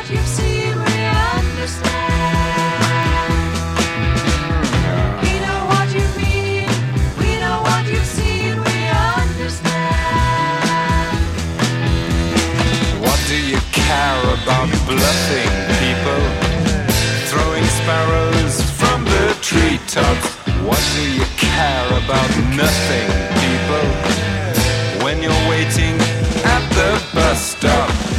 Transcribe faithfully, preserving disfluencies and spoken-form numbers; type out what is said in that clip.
what you've seen, we understand. We know what you mean, we know what you've seen, we understand. What do you care about bluffing people? Throwing sparrows from the treetops. What do you care about nothing, people? When you're waiting at the bus stop.